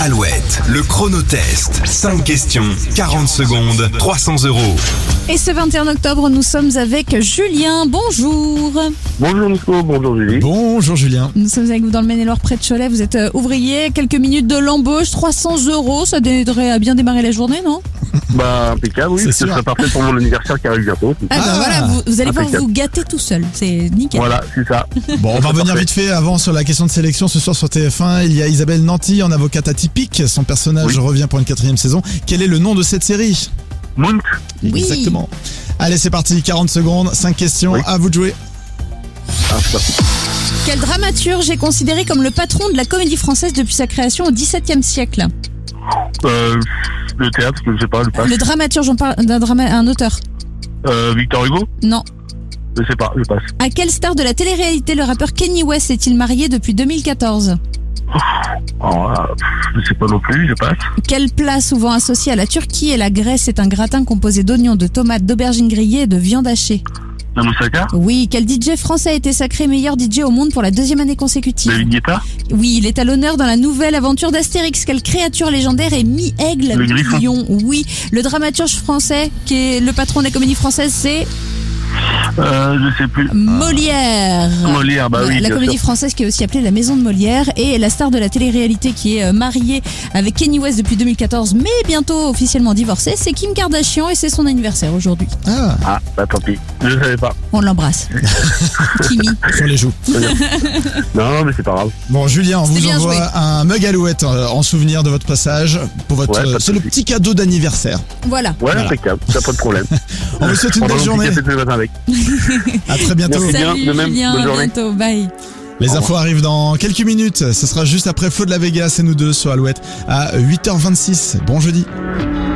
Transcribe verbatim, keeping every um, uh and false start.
Alouette, le chronotest. cinq questions, quarante secondes, trois cents euros. Et ce vingt et un octobre, nous sommes avec Julien. Bonjour. Bonjour Nico, bonjour Julie. Bonjour Julien. Nous sommes avec vous dans le Maine-et-Loire près de Cholet. Vous êtes euh, ouvrier, quelques minutes de l'embauche, trois cents euros. Ça aiderait à bien démarrer la journée, non? Bah impeccable, oui, C'est ce sûr. serait parfait pour mon anniversaire qui arrive bientôt. Ah, bah Ah, voilà, vous, vous allez pouvoir impeccable. vous gâter tout seul. C'est nickel. Voilà, c'est ça. Bon, on va revenir Parfait. vite fait avant sur la question de sélection. Ce soir sur T F un, il y a Isabelle Nanty en avocate atypique. Son personnage Oui. revient pour une quatrième saison. Quel est le nom de cette série? Mount, Oui. Exactement. Allez, c'est parti. quarante secondes, cinq questions. Oui. À vous de jouer. ah, c'est parti. Quel dramaturge est considéré comme le patron de la comédie française depuis sa création au dix-septième siècle? Euh, le théâtre, je ne sais pas, le passe. Le dramaturge, on parle d'un drama, un auteur. Euh, Victor Hugo, Non. je sais pas, je passe. À quelle star de la télé-réalité le rappeur Kanye West est-il marié depuis deux mille quatorze? Oh, là, je sais pas non plus, je passe. Quel plat souvent associé à la Turquie et la Grèce est un gratin composé d'oignons, de tomates, d'aubergines grillées et de viande hachée? La moussaka, Oui, quel D J français a été sacré meilleur D J au monde pour la deuxième année consécutive? David Guetta, Oui, il est à l'honneur dans la nouvelle aventure d'Astérix. Quelle créature légendaire est mi-aigle, Le Griffon. mi-lion? Oui, le dramaturge français qui est le patron de la comédie française, c'est euh, je sais plus. Molière. Molière, bah oui, la bien comédie sûr. française qui est aussi appelée La Maison de Molière, et la star de la télé-réalité qui est euh, mariée avec Kanye West depuis deux mille quatorze mais bientôt officiellement divorcée, c'est Kim Kardashian et c'est son anniversaire aujourd'hui. Ah, Ah, bah tant pis, je savais pas. On l'embrasse. Kimi. sur les joues. Non, mais c'est pas grave. Bon, Julien, on C'était vous bien envoie joué. un mug Alouette euh, en souvenir de votre passage. Pour votre, Ouais, pas de euh, c'est le souci. petit cadeau d'anniversaire. Voilà. Ouais, Voilà. impeccable, t'as pas de problème. On vous souhaite une On va belle un petit journée. café tous les matins avec. À très bientôt. Merci. bien, Salut de même, Julien, bonne à journée. bientôt, bye. Les infos arrivent dans quelques minutes. Ce sera juste après Flo de la Vegas et nous deux sur Alouette à huit heures vingt-six. Bon jeudi.